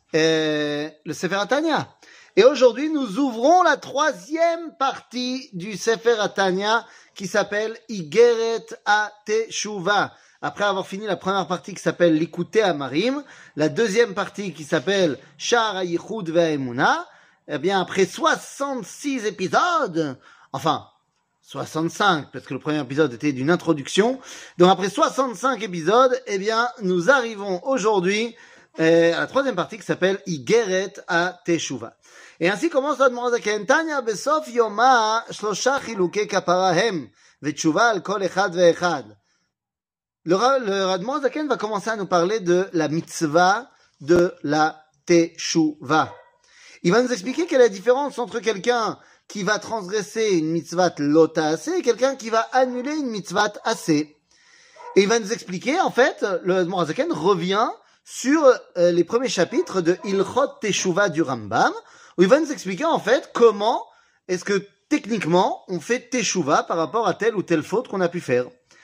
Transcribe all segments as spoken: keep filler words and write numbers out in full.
euh, le Sefer Tanya. Et aujourd'hui, nous ouvrons la troisième partie du Sefer Tanya qui s'appelle Igeret HaTeshuva. Après avoir fini la première partie qui s'appelle Likutei Amarim, la deuxième partie qui s'appelle Sha'ar HaYichud VeHaEmuna, eh bien, après soixante-six épisodes, enfin, soixante-cinq, parce que le premier épisode était d'une introduction, donc après soixante-cinq épisodes, eh bien, nous arrivons aujourd'hui euh, à la troisième partie qui s'appelle Igeret HaTeshuva. Et ainsi commence l'Admor HaZaken. Tanya besof yoma shlosha chilukei kapara hem v'tshuva al kol echad ve'echad. Le, le Admor HaZaken va commencer à nous parler de la mitzvah de la Teshuva. Il va nous expliquer quelle est la différence entre quelqu'un qui va transgresser une mitzvah lo ta'aseh et quelqu'un qui va annuler une mitzvah aseh. Et il va nous expliquer, en fait, le Admor HaZaken revient sur euh, les premiers chapitres de Ilchot Teshuva du Rambam, où il va nous expliquer, en fait, comment est-ce que, techniquement, on fait Teshuva par rapport à telle ou telle faute qu'on a pu faire.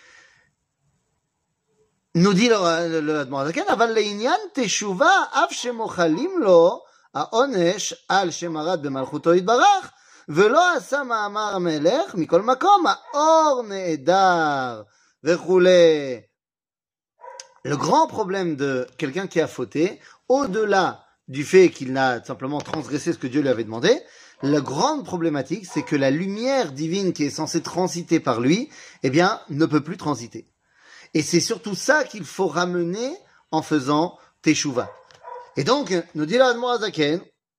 Nous dit le, le Admor HaZaken, Aval le'inyan Teshuva av shemochalim lo ha'onesh al shemarat b'malchuto yitbarach ve'lo asa ma'amar ha'melech mikol makom ha'or ne'edar ve'chulei. Le grand problème de quelqu'un qui a fauté, au-delà du fait qu'il n'a simplement transgressé ce que Dieu lui avait demandé, la grande problématique, c'est que la lumière divine qui est censée transiter par lui, eh bien, ne peut plus transiter. Et c'est surtout ça qu'il faut ramener en faisant Teshuva. Et donc, nous dit l'Admor HaZaken,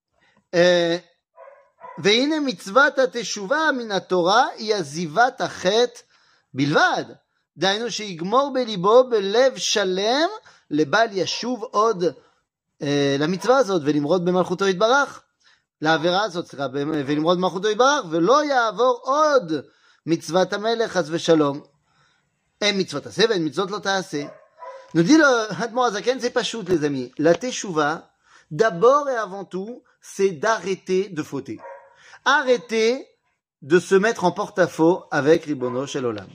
Ve'ine mitzvat ha-teshuva min ha-Torah hi azivat ha-chet bilvad. דהיינו שיגמור בליבו בלב שלם לבל ישוב עוד אה, למצווה הזאת ולמרוד במלכותו יתברך, לעבירה הזאת, סליחה, ולמרוד במלכותו יתברך, ולא יעבור עוד מצוות המלך חס ושלום. אין מצוות עשה ואין מצוות לא תעשה. Nous dit le Admor HaZaken, c'est pas shoot les amis. La teshuva, d'abord et avant tout, c'est d'arrêter de fauter. Arrêter de se mettre en porte-à-faux avec Ribono Shel Olam.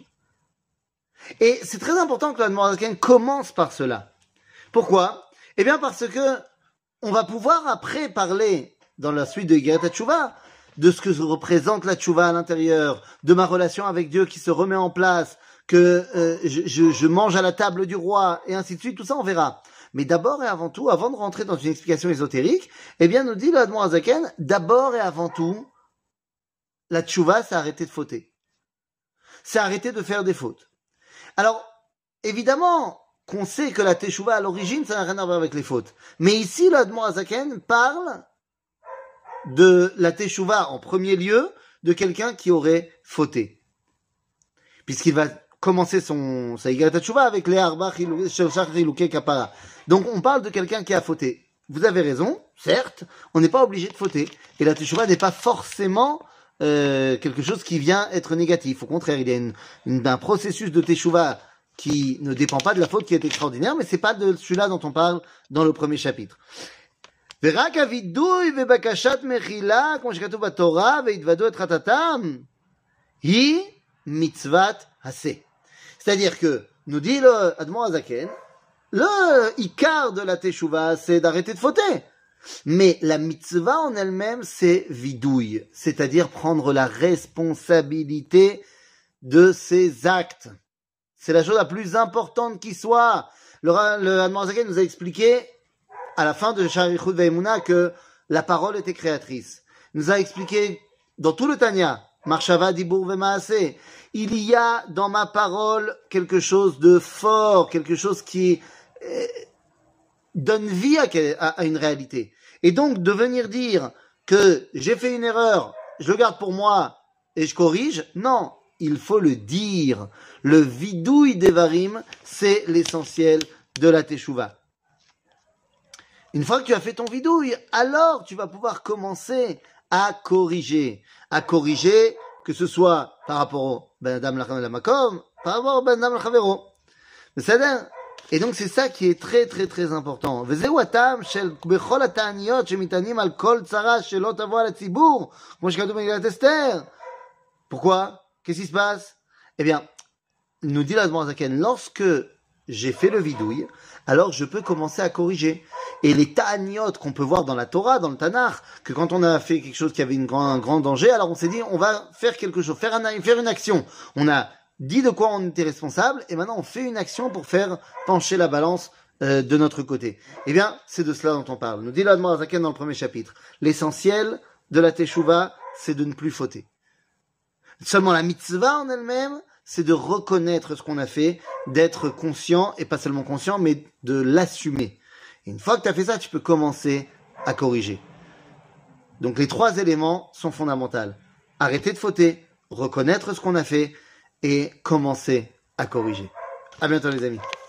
Et c'est très important que l'Admor HaZaken commence par cela. Pourquoi? Eh bien parce que on va pouvoir après parler dans la suite de Igeret HaTeshuva de ce que représente la Teshuva à l'intérieur, de ma relation avec Dieu qui se remet en place, que euh, je, je, je mange à la table du roi et ainsi de suite. Tout ça on verra. Mais d'abord et avant tout, avant de rentrer dans une explication ésotérique, eh bien nous dit l'Admor HaZaken, d'abord et avant tout, la Teshuva c'est arrêter de fauter, c'est arrêter de faire des fautes. Alors, évidemment qu'on sait que la teshuva à l'origine, ça n'a rien à voir avec les fautes. Mais ici, l'Admor HaZaken parle de la teshuva en premier lieu de quelqu'un qui aurait fauté. Puisqu'il va commencer son, sa Igeret HaTeshuva avec les Arba Chilukei Kapara. Donc, on parle de quelqu'un qui a fauté. Vous avez raison, certes, on n'est pas obligé de fauter. Et la teshuva n'est pas forcément Euh, quelque chose qui vient être négatif. Au contraire, il y a une, une, un processus de teshuva qui ne dépend pas de la faute qui est extraordinaire, mais c'est pas de celui-là dont on parle dans le premier chapitre. ורק הווידוי ובקשת מחילה, כמו שכתוב בתורה, והתוודו את חטאתם, היא מצוות עשה. C'est-à-dire que, nous dit le Admor HaZaken, le ikar de la teshuva, c'est d'arrêter de fauter. Mais la mitzvah en elle-même, c'est vidouille, c'est-à-dire prendre la responsabilité de ses actes. C'est la chose la plus importante qui soit. Le, le Admor HaZaken nous a expliqué, à la fin de Sha'ar HaYichud VeHaEmuna, que la parole était créatrice. Il nous a expliqué, dans tout le Tanya, Marshava, Dibur, Vemaaseh, il y a dans ma parole quelque chose de fort, quelque chose qui euh, donne vie à, à, à une réalité. Et donc, de venir dire que j'ai fait une erreur, je le garde pour moi et je corrige, non, il faut le dire. Le vidouille devarim, c'est l'essentiel de la teshuva. Une fois que tu as fait ton vidouille, alors tu vas pouvoir commencer à corriger. À corriger, que ce soit par rapport au ben adam la makom, par rapport au ben adam la chavero. Et donc c'est ça qui est très très très important. וזהו הטעם של בכל התעניות שמתענים על כל צרה שלא תבוא על הציבור, כמו שכתוב במגילת אסתר. Pourquoi? Qu'est-ce qui se passe? Eh bien, nous dit l'Admor HaZaken, lorsque j'ai fait le vidouille, alors je peux commencer à corriger. Et les ta'aniot qu'on peut voir dans la Torah, dans le Tanakh, que quand on a fait quelque chose qui avait une grand, un grand danger, alors on s'est dit, on va faire quelque chose, faire, un, faire une action. On a dit de quoi on était responsable, et maintenant on fait une action pour faire pencher la balance euh, de notre côté. Eh bien, c'est de cela dont on parle. Nous dit l'Admor Azaken dans le premier chapitre. L'essentiel de la Teshuvah, c'est de ne plus fauter. Seulement la mitzvah en elle-même, c'est de reconnaître ce qu'on a fait, d'être conscient, et pas seulement conscient, mais de l'assumer. Et une fois que tu as fait ça, tu peux commencer à corriger. Donc les trois éléments sont fondamentaux. Arrêter de fauter, reconnaître ce qu'on a fait, et commencer à corriger. À bientôt les amis.